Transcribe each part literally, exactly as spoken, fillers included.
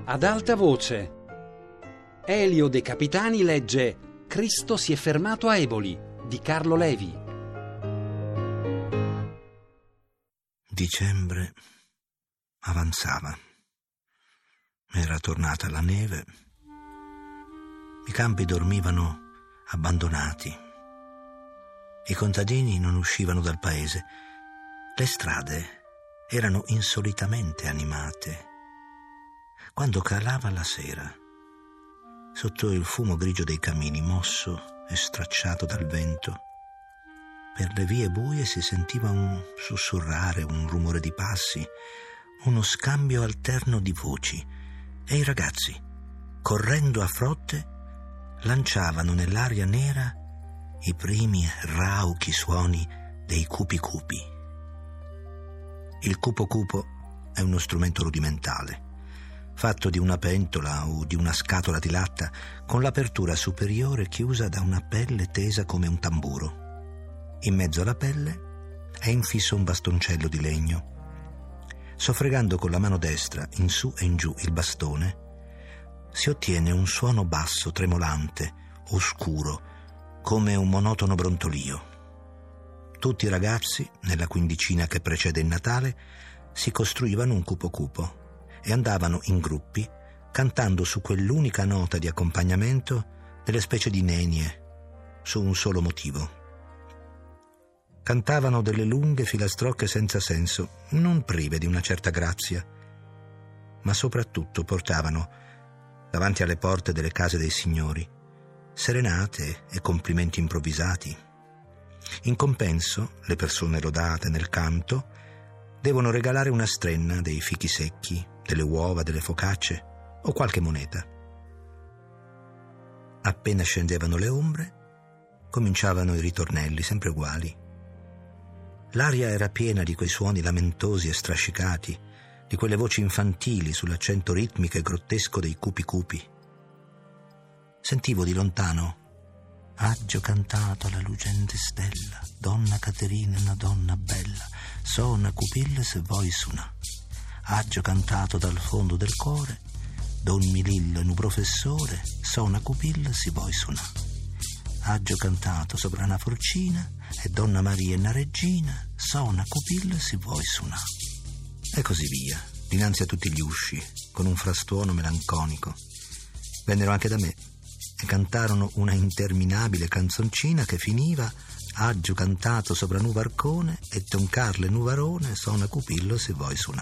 Ad alta voce. Elio De Capitani legge Cristo si è fermato a Eboli di Carlo Levi. Dicembre avanzava. Era tornata la neve. I campi dormivano abbandonati. I contadini non uscivano dal paese. Le strade erano insolitamente animate. Quando calava la sera, sotto il fumo grigio dei camini, mosso e stracciato dal vento, per le vie buie si sentiva un sussurrare, un rumore di passi, uno scambio alterno di voci, e i ragazzi, correndo a frotte, lanciavano nell'aria nera i primi rauchi suoni dei cupi cupi. Il cupo cupo è uno strumento rudimentale, fatto di una pentola o di una scatola di latta con l'apertura superiore chiusa da una pelle tesa come un tamburo. In mezzo alla pelle è infisso un bastoncello di legno. Soffregando con la mano destra in su e in giù il bastone, si ottiene un suono basso, tremolante, oscuro, come un monotono brontolio. Tutti i ragazzi, nella quindicina che precede il Natale, si costruivano un cupo cupo e andavano in gruppi, cantando su quell'unica nota di accompagnamento delle specie di nenie, su un solo motivo. Cantavano delle lunghe filastrocche senza senso, non prive di una certa grazia, ma soprattutto portavano, davanti alle porte delle case dei signori, serenate e complimenti improvvisati. In compenso, le persone lodate nel canto devono regalare una strenna dei fichi secchi, delle uova, delle focacce o qualche moneta. Appena scendevano le ombre, cominciavano i ritornelli, sempre uguali. L'aria era piena di quei suoni lamentosi e strascicati, di quelle voci infantili sull'accento ritmico e grottesco dei cupi cupi. Sentivo di lontano: «Aggio cantato alla lucente stella, donna Caterina è una donna bella, sona cupilla se vuoi suonà. Aggio cantato dal fondo del cuore, Don Milillo un professore, sona cupilla si vuoi suonà. Aggio cantato sopra una forcina, e Donna Maria è una regina, sona cupilla si vuoi suonà». E così via, dinanzi a tutti gli usci, con un frastuono melanconico. Vennero anche da me e cantarono una interminabile canzoncina che finiva: «Aggio cantato sopra nu varcone, e Don Carlo nuvarone, sona cupillo se vuoi suonà».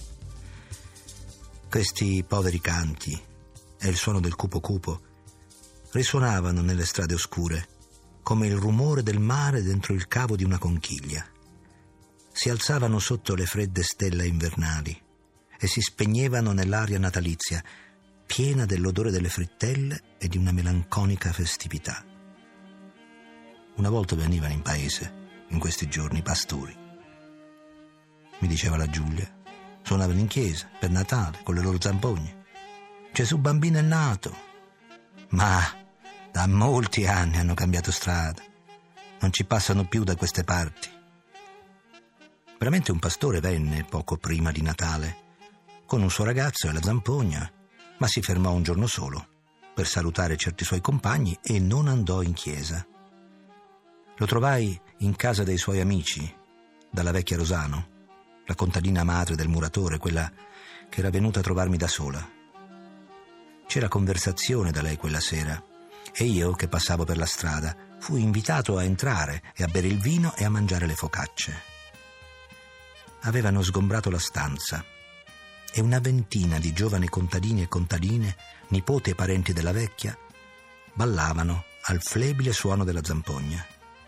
Questi poveri canti e il suono del cupo cupo risuonavano nelle strade oscure come il rumore del mare dentro il cavo di una conchiglia. Si alzavano sotto le fredde stelle invernali e si spegnevano nell'aria natalizia, piena dell'odore delle frittelle e di una melanconica festività. Una volta venivano in paese, in questi giorni, i pastori. Mi diceva la Giulia, suonavano in chiesa per Natale con le loro zampogne. Gesù bambino è nato. Ma da molti anni hanno cambiato strada, non ci passano più da queste parti. Veramente un pastore venne poco prima di Natale con un suo ragazzo e la zampogna, ma si fermò un giorno solo per salutare certi suoi compagni e non andò in chiesa. Lo trovai in casa dei suoi amici, dalla vecchia Rosano, la contadina madre del muratore, quella che era venuta a trovarmi da sola. C'era conversazione da lei quella sera e io, che passavo per la strada, fui invitato a entrare e a bere il vino e a mangiare le focacce. Avevano sgombrato la stanza e una ventina di giovani contadini e contadine, nipoti e parenti della vecchia, ballavano al flebile suono della zampogna.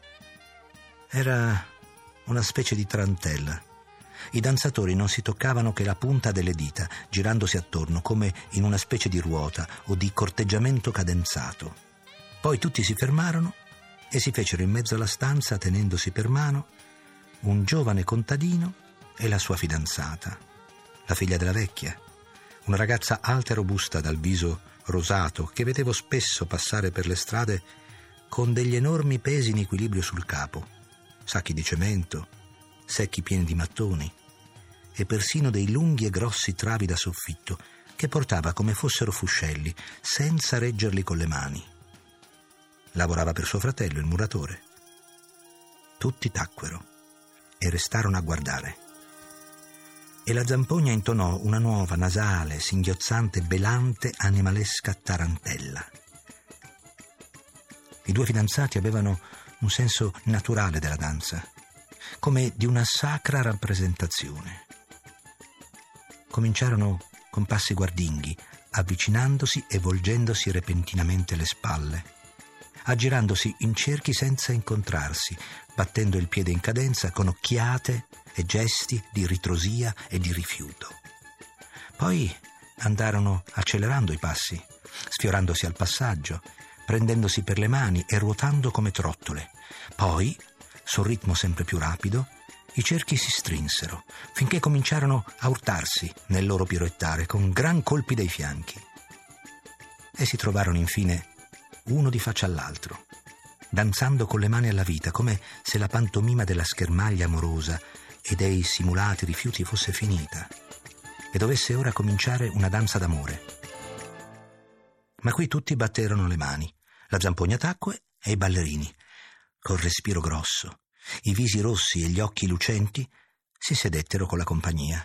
Era una specie di tarantella. I danzatori non si toccavano che la punta delle dita, girandosi attorno come in una specie di ruota o di corteggiamento cadenzato. Poi tutti si fermarono e si fecero in mezzo alla stanza, tenendosi per mano, un giovane contadino e la sua fidanzata, la figlia della vecchia, una ragazza alta e robusta dal viso rosato che vedevo spesso passare per le strade con degli enormi pesi in equilibrio sul capo, sacchi di cemento, secchi pieni di mattoni e persino dei lunghi e grossi travi da soffitto che portava come fossero fuscelli, senza reggerli con le mani. Lavorava per suo fratello, il muratore. Tutti tacquero e restarono a guardare. E la zampogna intonò una nuova, nasale, singhiozzante, belante, animalesca tarantella. I due fidanzati avevano un senso naturale della danza, come di una sacra rappresentazione. Cominciarono con passi guardinghi, avvicinandosi e volgendosi repentinamente le spalle, aggirandosi in cerchi senza incontrarsi, battendo il piede in cadenza con occhiate e gesti di ritrosia e di rifiuto. Poi andarono accelerando i passi, sfiorandosi al passaggio, prendendosi per le mani e ruotando come trottole. Poi, sul ritmo sempre più rapido, i cerchi si strinsero, finché cominciarono a urtarsi nel loro piroettare con gran colpi dai fianchi. E si trovarono infine uno di faccia all'altro, danzando con le mani alla vita, come se la pantomima della schermaglia amorosa e dei simulati rifiuti fosse finita e dovesse ora cominciare una danza d'amore. Ma qui tutti batterono le mani, la zampogna tacque e i ballerini, col respiro grosso, i visi rossi e gli occhi lucenti, si sedettero con la compagnia.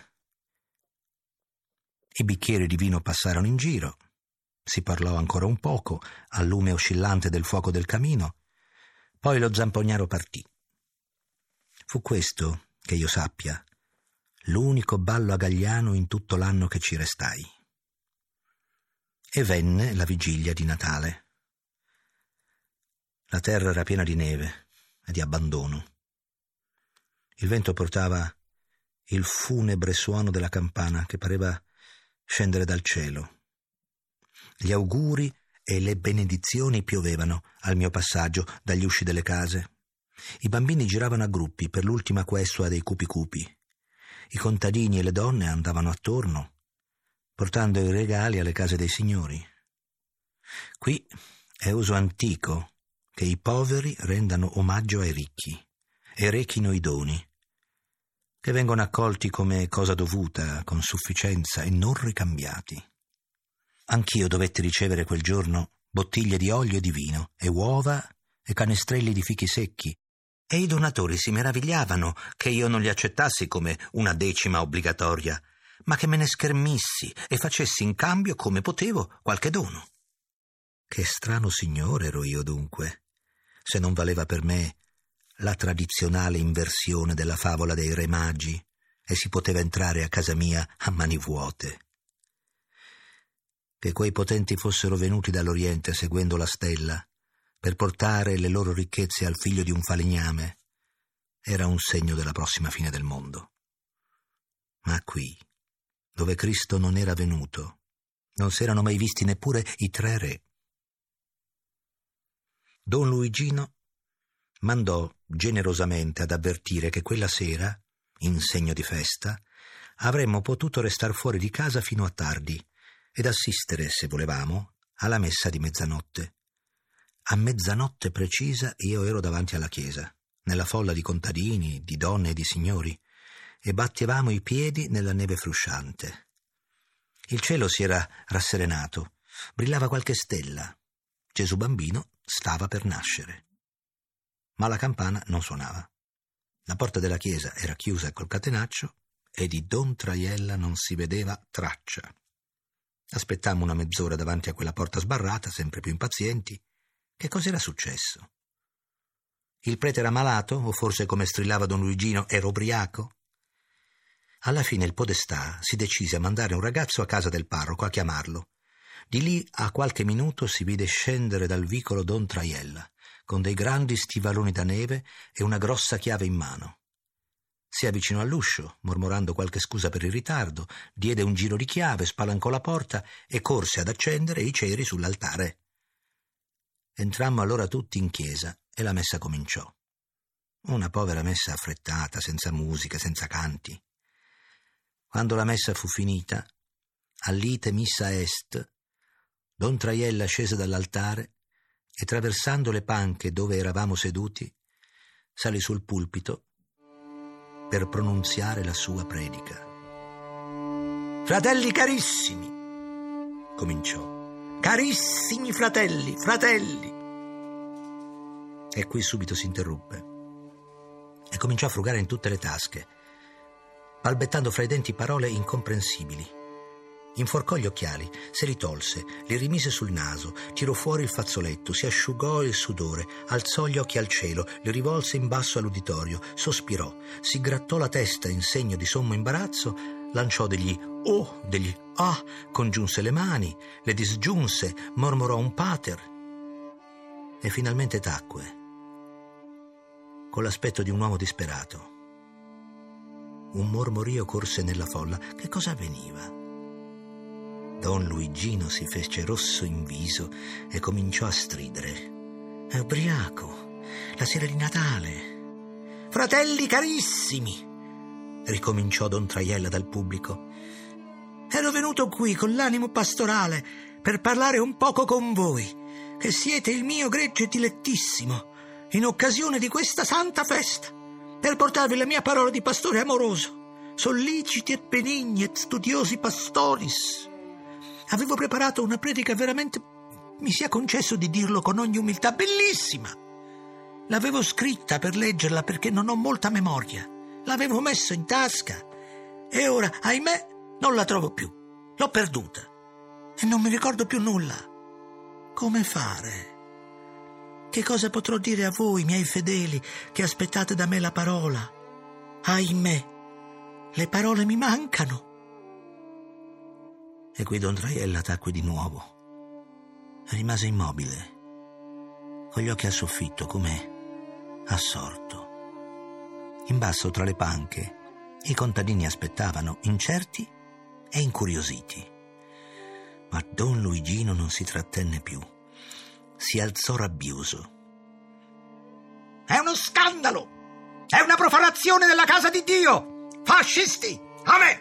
I bicchieri di vino passarono in giro, si parlò ancora un poco al lume oscillante del fuoco del camino, poi lo zampognaro partì. Fu questo, che io sappia, l'unico ballo a Gagliano in tutto l'anno che ci restai. E venne la vigilia di Natale. La terra era piena di neve e di abbandono. Il vento portava il funebre suono della campana che pareva scendere dal cielo. Gli auguri e le benedizioni piovevano al mio passaggio dagli usci delle case. I bambini giravano a gruppi per l'ultima questua dei cupi cupi. I contadini e le donne andavano attorno, portando i regali alle case dei signori. Qui è uso antico che i poveri rendano omaggio ai ricchi e rechino i doni, che vengono accolti come cosa dovuta, con sufficienza e non ricambiati. Anch'io dovetti ricevere quel giorno bottiglie di olio e di vino, e uova e canestrelli di fichi secchi, e i donatori si meravigliavano che io non li accettassi come una decima obbligatoria, ma che me ne schermissi e facessi in cambio, come potevo, qualche dono. Che strano signore ero io dunque, se non valeva per me la tradizionale inversione della favola dei re magi e si poteva entrare a casa mia a mani vuote. Che quei potenti fossero venuti dall'Oriente seguendo la stella per portare le loro ricchezze al figlio di un falegname era un segno della prossima fine del mondo. Ma qui, dove Cristo non era venuto, non s'erano mai visti neppure i tre re. Don Luigino mandò generosamente ad avvertire che quella sera, in segno di festa, avremmo potuto restar fuori di casa fino a tardi ed assistere, se volevamo, alla messa di mezzanotte. A mezzanotte precisa io ero davanti alla chiesa, nella folla di contadini, di donne e di signori, e battevamo i piedi nella neve frusciante. Il cielo si era rasserenato, brillava qualche stella. Gesù bambino stava per nascere. Ma la campana non suonava. La porta della chiesa era chiusa col catenaccio e di Don Traiella non si vedeva traccia. Aspettammo una mezz'ora davanti a quella porta sbarrata, sempre più impazienti. Che cos'era successo? Il prete era malato, o forse, come strillava Don Luigino, era ubriaco? Alla fine il podestà si decise a mandare un ragazzo a casa del parroco a chiamarlo. Di lì a qualche minuto si vide scendere dal vicolo Don Traiella, con dei grandi stivaloni da neve e una grossa chiave in mano. Si avvicinò all'uscio, mormorando qualche scusa per il ritardo, diede un giro di chiave, spalancò la porta e corse ad accendere i ceri sull'altare. Entrammo allora tutti in chiesa e la messa cominciò. Una povera messa affrettata, senza musica, senza canti. Quando la messa fu finita, all'ite missa est, Don Traiella scese dall'altare e, traversando le panche dove eravamo seduti, salì sul pulpito per pronunziare la sua predica. Fratelli carissimi, cominciò. Carissimi fratelli, fratelli. E qui subito si interruppe e cominciò a frugare in tutte le tasche, balbettando fra i denti parole incomprensibili. Inforcò gli occhiali, se li tolse, li rimise sul naso, tirò fuori il fazzoletto, si asciugò il sudore, alzò gli occhi al cielo, li rivolse in basso all'uditorio, sospirò, si grattò la testa in segno di sommo imbarazzo, lanciò degli oh, degli ah, congiunse le mani, le disgiunse, mormorò un pater e finalmente tacque, con l'aspetto di un uomo disperato. Un mormorio corse nella folla. Che cosa avveniva? Don Luigino si fece rosso in viso e cominciò a stridere. È ubriaco, la sera di Natale. Fratelli carissimi, ricominciò don Traiella dal pubblico. Ero venuto qui con l'animo pastorale per parlare un poco con voi, che siete il mio gregge dilettissimo, in occasione di questa santa festa, per portarvi la mia parola di pastore amoroso, solliciti et benigni et studiosi pastoris. Avevo preparato una predica veramente, mi sia concesso di dirlo con ogni umiltà, bellissima. L'avevo scritta per leggerla perché non ho molta memoria. L'avevo messa in tasca e ora, ahimè, non la trovo più. L'ho perduta e non mi ricordo più nulla. Come fare? Che cosa potrò dire a voi, miei fedeli, che aspettate da me la parola? Ahimè, le parole mi mancano. E qui don Traiella tacque di nuovo e rimase immobile, con gli occhi al soffitto, come assorto. In basso, tra le panche, i contadini aspettavano, incerti e incuriositi. Ma don Luigino non si trattenne più. Si alzò rabbioso. È uno scandalo! È una profanazione della casa di Dio! Fascisti! A me!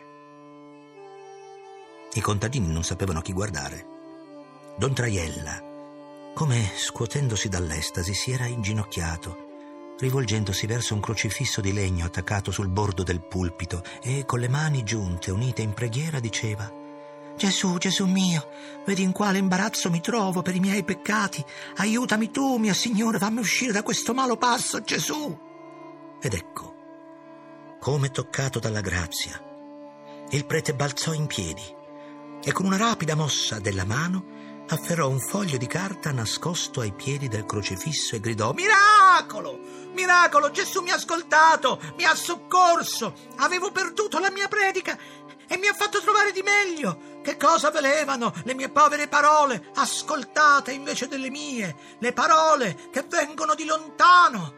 I contadini non sapevano chi guardare. Don Traiella, come scuotendosi dall'estasi, si era inginocchiato, rivolgendosi verso un crocifisso di legno attaccato sul bordo del pulpito e con le mani giunte, unite in preghiera, diceva: Gesù, Gesù mio, vedi in quale imbarazzo mi trovo per i miei peccati. Aiutami tu, mio Signore, fammi uscire da questo malo passo, Gesù. Ed ecco, come toccato dalla grazia, il prete balzò in piedi e con una rapida mossa della mano afferrò un foglio di carta nascosto ai piedi del crocifisso e gridò: Miracolo! Miracolo! Gesù mi ha ascoltato, mi ha soccorso. Avevo perduto la mia predica e mi ha fatto trovare di meglio. Che cosa valevano le mie povere parole, ascoltate invece delle mie, le parole che vengono di lontano?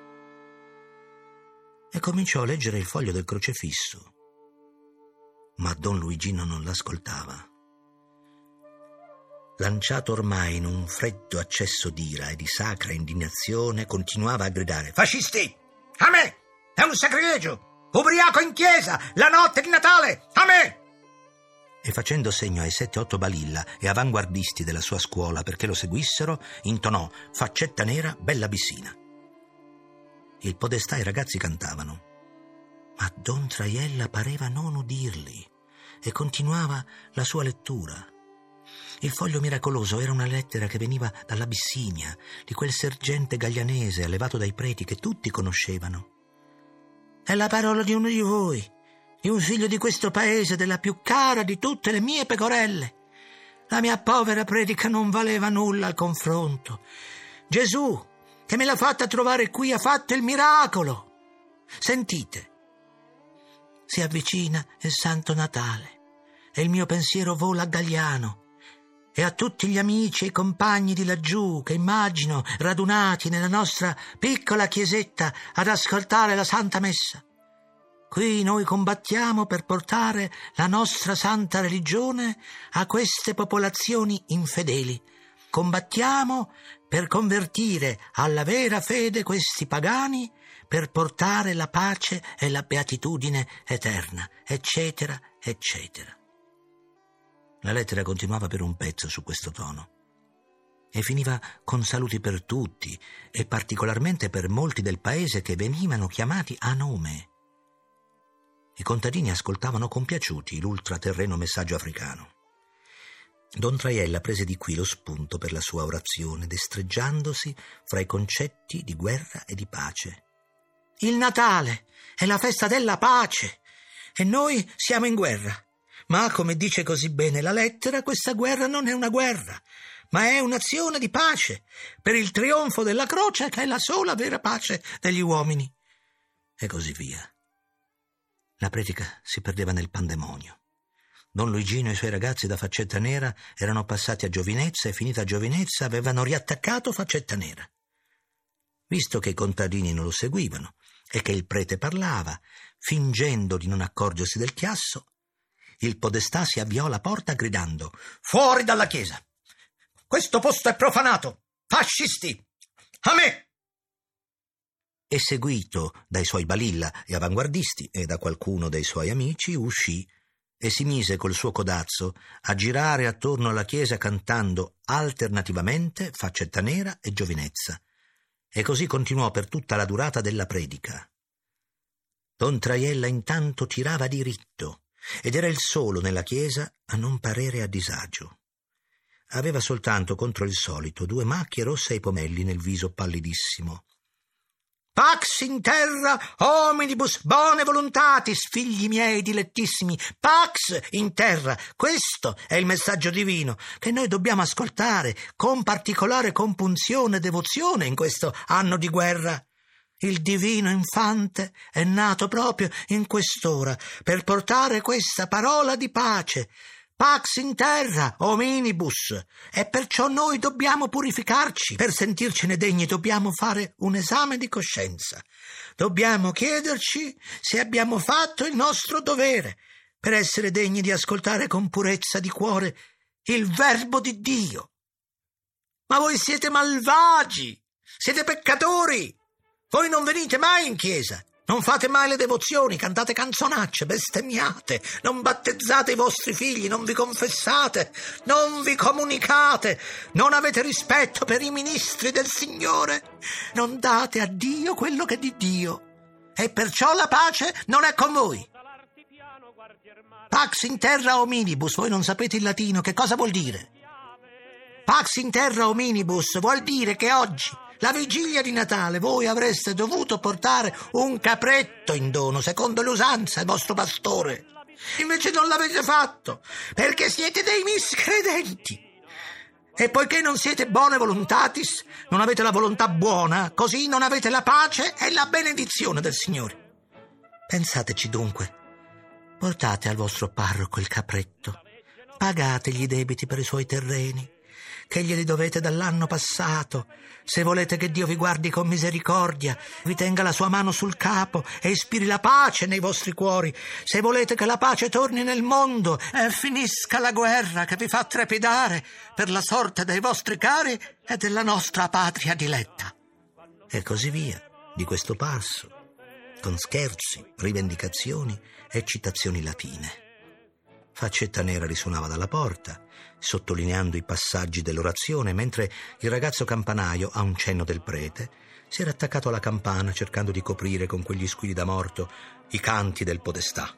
E cominciò a leggere il foglio del crocifisso, ma don Luigino non l'ascoltava. Lanciato ormai in un freddo accesso d'ira e di sacra indignazione, continuava a gridare: Fascisti! A me! È un sacrilegio! Ubriaco in chiesa! La notte di Natale! A me! E facendo segno ai sette otto balilla e avanguardisti della sua scuola perché lo seguissero, intonò: Faccetta nera, bella bissina. Il podestà e i ragazzi cantavano, ma don Traiella pareva non udirli e continuava la sua lettura. Il foglio miracoloso era una lettera che veniva dall'Abissinia, di quel sergente gaglianese allevato dai preti che tutti conoscevano. È la parola di uno di voi, di un figlio di questo paese, della più cara di tutte le mie pecorelle. La mia povera predica non valeva nulla al confronto. Gesù, che me l'ha fatta trovare qui, ha fatto il miracolo. Sentite, si avvicina il Santo Natale e il mio pensiero vola a Gagliano e a tutti gli amici e compagni di laggiù che immagino radunati nella nostra piccola chiesetta ad ascoltare la Santa Messa. Qui noi combattiamo per portare la nostra santa religione a queste popolazioni infedeli. Combattiamo per convertire alla vera fede questi pagani, per portare la pace e la beatitudine eterna, eccetera, eccetera. La lettera continuava per un pezzo su questo tono e finiva con saluti per tutti e particolarmente per molti del paese che venivano chiamati a nome. I contadini ascoltavano compiaciuti l'ultraterreno messaggio africano. Don Traiella prese di qui lo spunto per la sua orazione, destreggiandosi fra i concetti di guerra e di pace. Il Natale è la festa della pace e noi siamo in guerra. Ma, come dice così bene la lettera, questa guerra non è una guerra, ma è un'azione di pace per il trionfo della croce, che è la sola vera pace degli uomini. E così via. La predica si perdeva nel pandemonio. Don Luigino e i suoi ragazzi da Faccetta Nera erano passati a Giovinezza e, finita Giovinezza, avevano riattaccato Faccetta Nera. Visto che i contadini non lo seguivano e che il prete parlava, fingendo di non accorgersi del chiasso, il podestà si avviò alla porta gridando: «Fuori dalla chiesa! Questo posto è profanato! Fascisti! A me!» E, seguito dai suoi balilla e avanguardisti e da qualcuno dei suoi amici, uscì e si mise col suo codazzo a girare attorno alla chiesa cantando alternativamente Faccetta Nera e Giovinezza, e così continuò per tutta la durata della predica. Don Traiella intanto tirava diritto ed era il solo nella chiesa a non parere a disagio. Aveva soltanto contro il solito due macchie rosse ai pomelli nel viso pallidissimo. «Pax in terra, hominibus bone voluntatis, figli miei dilettissimi, pax in terra». Questo è il messaggio divino che noi dobbiamo ascoltare con particolare compunzione e devozione in questo anno di guerra. Il divino infante è nato proprio in quest'ora per portare questa parola di pace. Pax in terra, hominibus, e perciò noi dobbiamo purificarci. Per sentircene degni dobbiamo fare un esame di coscienza. Dobbiamo chiederci se abbiamo fatto il nostro dovere per essere degni di ascoltare con purezza di cuore il verbo di Dio. Ma voi siete malvagi, siete peccatori. Voi non venite mai in chiesa, non fate mai le devozioni, cantate canzonacce, bestemmiate, non battezzate i vostri figli, non vi confessate, non vi comunicate, non avete rispetto per i ministri del Signore, non date a Dio quello che è di Dio, e perciò la pace non è con voi. Pax in terra hominibus, voi non sapete il latino, che cosa vuol dire? Pax in terra hominibus vuol dire che oggi, la vigilia di Natale, voi avreste dovuto portare un capretto in dono, secondo l'usanza del vostro pastore. Invece non l'avete fatto, perché siete dei miscredenti. E poiché non siete bone voluntatis, non avete la volontà buona, così non avete la pace e la benedizione del Signore. Pensateci dunque. Portate al vostro parroco il capretto, pagategli i debiti per i suoi terreni, che glieli dovete dall'anno passato. Se volete che Dio vi guardi con misericordia, vi tenga la sua mano sul capo e ispiri la pace nei vostri cuori. Se volete che la pace torni nel mondo e finisca la guerra che vi fa trepidare per la sorte dei vostri cari e della nostra patria diletta. E così via, di questo passo, con scherzi, rivendicazioni e citazioni latine. Faccetta Nera risuonava dalla porta, sottolineando i passaggi dell'orazione, mentre il ragazzo campanaio, a un cenno del prete, si era attaccato alla campana cercando di coprire con quegli squilli da morto i canti del podestà.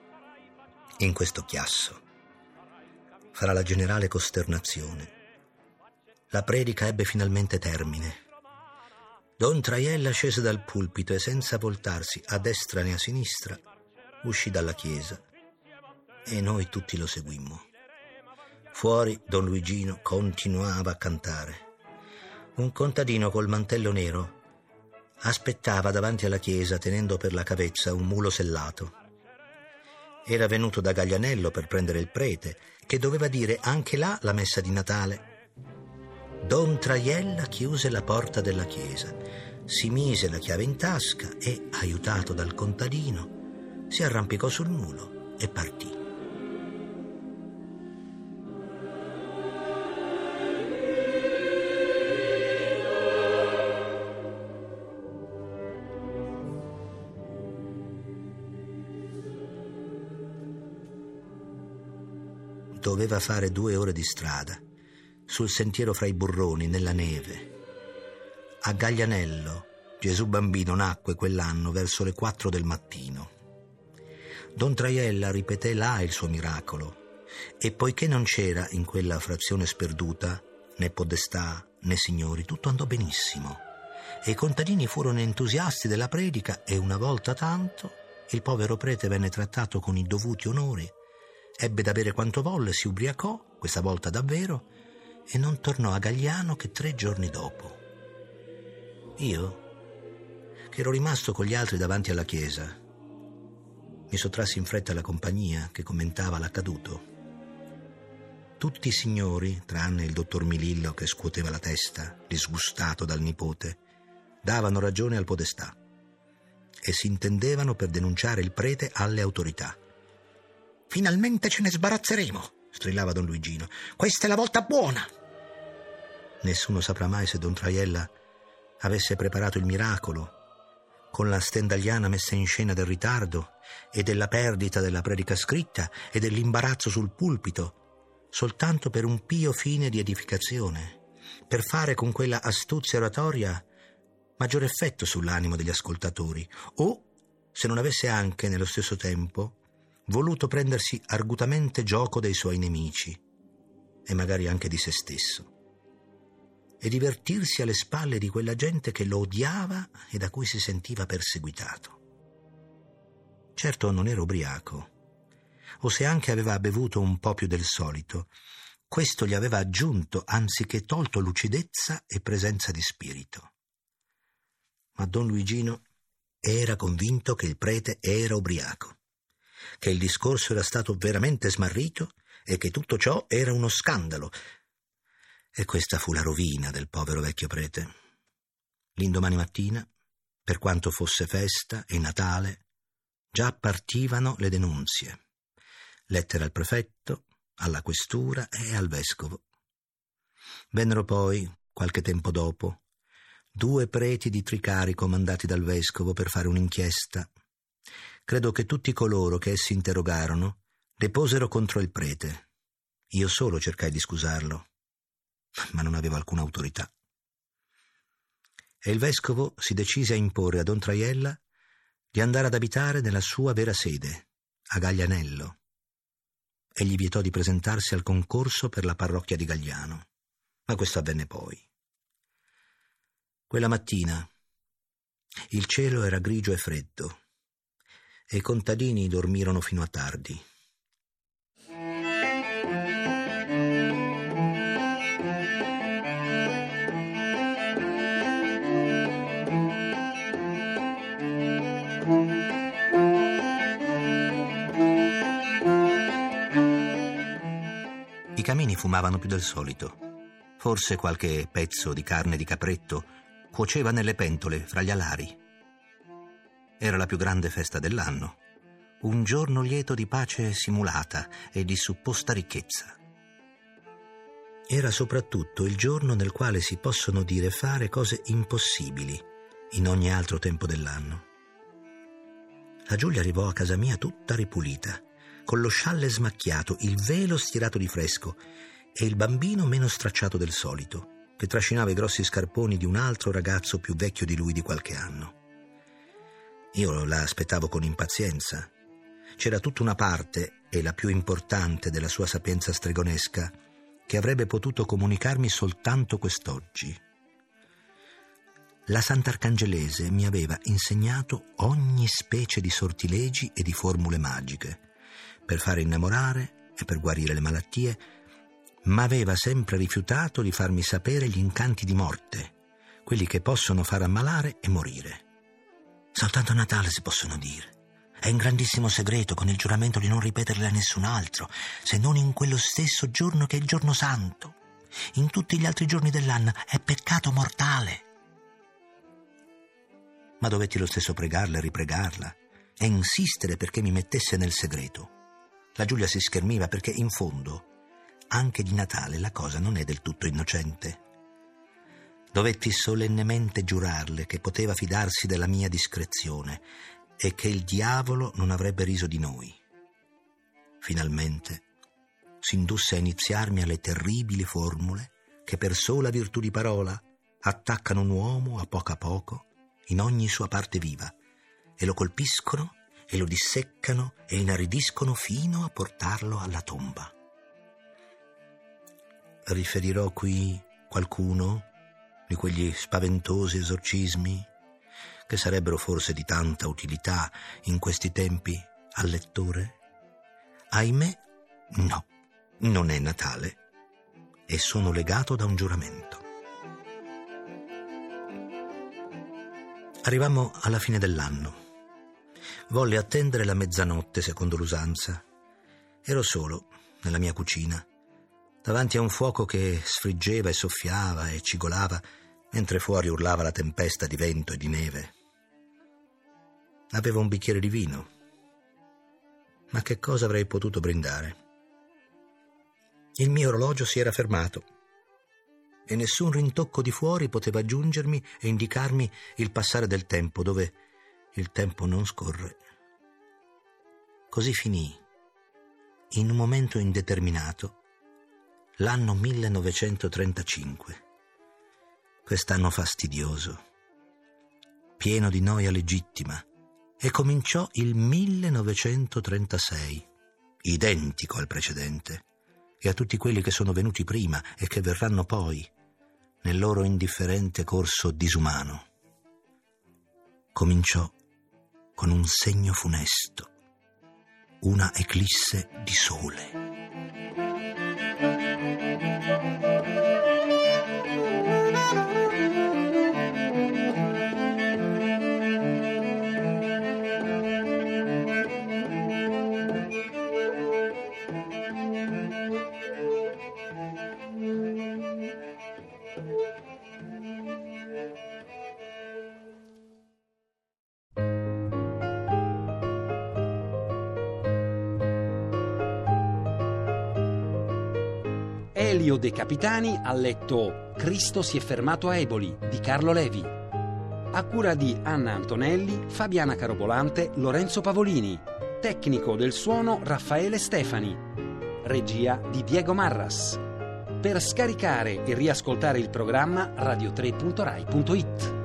In questo chiasso, fra la generale costernazione, la predica ebbe finalmente termine. Don Traiella scese dal pulpito e, senza voltarsi a destra né a sinistra, uscì dalla chiesa e noi tutti lo seguimmo. Fuori Don Luigino continuava a cantare. Un contadino col mantello nero aspettava davanti alla chiesa tenendo per la cavezza un mulo sellato. Era venuto da Gaglianello per prendere il prete, che doveva dire anche là la messa di Natale. Don Traiella chiuse la porta della chiesa, si mise la chiave in tasca e, aiutato dal contadino, si arrampicò sul mulo e partì. Doveva fare due ore di strada, sul sentiero fra i burroni, nella neve. A Gaglianello, Gesù bambino nacque quell'anno verso le quattro del mattino. Don Traiella ripeté là il suo miracolo E poiché non c'era in quella frazione sperduta né podestà né signori, tutto andò benissimo e i contadini furono entusiasti della predica e una volta tanto il povero prete venne trattato con i dovuti onori, ebbe da bere quanto volle, si ubriacò, questa volta davvero, e non tornò a Gagliano che tre giorni dopo. Io, che ero rimasto con gli altri davanti alla chiesa, mi sottrassi in fretta alla compagnia che commentava l'accaduto. Tutti i signori, tranne il dottor Milillo che scuoteva la testa, disgustato dal nipote, davano ragione al podestà e si intendevano per denunciare il prete alle autorità. «Finalmente ce ne sbarazzeremo», strillava don Luigino. «Questa è la volta buona!» Nessuno saprà mai se don Traiella avesse preparato il miracolo, con la stendagliana messa in scena del ritardo e della perdita della predica scritta e dell'imbarazzo sul pulpito, soltanto per un pio fine di edificazione, per fare con quella astuzia oratoria maggior effetto sull'animo degli ascoltatori, o se non avesse anche, nello stesso tempo, voluto prendersi argutamente gioco dei suoi nemici e magari anche di se stesso e divertirsi alle spalle di quella gente che lo odiava e da cui si sentiva perseguitato. Certo non era ubriaco, o se anche aveva bevuto un po' più del solito, questo gli aveva aggiunto anziché tolto lucidezza e presenza di spirito. Ma don Luigino era convinto che il prete era ubriaco, che il discorso era stato veramente smarrito e che tutto ciò era uno scandalo. E questa fu la rovina del povero vecchio prete. L'indomani mattina, per quanto fosse festa e Natale, già partivano le denunzie. Lettere al prefetto, alla questura e al vescovo. Vennero poi, qualche tempo dopo, due preti di Tricarico mandati dal vescovo per fare un'inchiesta. Credo che tutti coloro che essi interrogarono deposero contro il prete. Io solo cercai di scusarlo, ma non avevo alcuna autorità. E il vescovo si decise a imporre a don Traiella di andare ad abitare nella sua vera sede, a Gaglianello, e gli vietò di presentarsi al concorso per la parrocchia di Gagliano. Ma questo avvenne poi. Quella mattina il cielo era grigio e freddo e i contadini dormirono fino a tardi. I camini fumavano più del solito. Forse qualche pezzo di carne di capretto cuoceva nelle pentole fra gli alari. Era la più grande festa dell'anno, un giorno lieto di pace simulata e di supposta ricchezza. Era soprattutto il giorno nel quale si possono dire e fare cose impossibili in ogni altro tempo dell'anno. La Giulia arrivò a casa mia tutta ripulita, con lo scialle smacchiato, il velo stirato di fresco e il bambino meno stracciato del solito, che trascinava i grossi scarponi di un altro ragazzo più vecchio di lui di qualche anno. Io la aspettavo con impazienza. C'era tutta una parte, e la più importante della sua sapienza stregonesca, che avrebbe potuto comunicarmi soltanto quest'oggi. La Sant'Arcangelese mi aveva insegnato ogni specie di sortilegi e di formule magiche, per fare innamorare e per guarire le malattie, ma aveva sempre rifiutato di farmi sapere gli incanti di morte, quelli che possono far ammalare e morire. Soltanto a Natale si possono dire. È un grandissimo segreto, con il giuramento di non ripeterli a nessun altro, se non in quello stesso giorno che è il giorno santo. In tutti gli altri giorni dell'anno è peccato mortale. Ma dovetti lo stesso pregarla e ripregarla e insistere perché mi mettesse nel segreto. La Giulia si schermiva perché, in fondo, anche di Natale la cosa non è del tutto innocente. Dovetti solennemente giurarle che poteva fidarsi della mia discrezione e che il diavolo non avrebbe riso di noi. Finalmente si indusse a iniziarmi alle terribili formule che per sola virtù di parola attaccano un uomo a poco a poco in ogni sua parte viva e lo colpiscono e lo disseccano e inaridiscono fino a portarlo alla tomba. riferirò qui qualcuno di quegli spaventosi esorcismi che sarebbero forse di tanta utilità in questi tempi al lettore? Ahimè, no, non è Natale e sono legato da un giuramento. Arrivammo alla fine dell'anno. Volle attendere la mezzanotte secondo l'usanza. Ero solo nella mia cucina, davanti a un fuoco che sfriggeva e soffiava e cigolava, mentre fuori urlava la tempesta di vento e di neve. Avevo un bicchiere di vino, ma che cosa avrei potuto brindare? Il mio orologio si era fermato e nessun rintocco di fuori poteva aggiungermi e indicarmi il passare del tempo, dove il tempo non scorre. Così finì, in un momento indeterminato, l'anno millenovecentotrentacinque. Quest'anno fastidioso, pieno di noia legittima, e cominciò il millenovecentotrentasei, identico al precedente e a tutti quelli che sono venuti prima e che verranno poi, nel loro indifferente corso disumano. Cominciò con un segno funesto, una eclisse di sole. Elio De Capitani ha letto Cristo si è fermato a Eboli di Carlo Levi, a cura di Anna Antonelli, Fabiana Carobolante, Lorenzo Pavolini, tecnico del suono Raffaele Stefani, regia di Diego Marras. Per scaricare e riascoltare il programma radio tre punto rai punto it.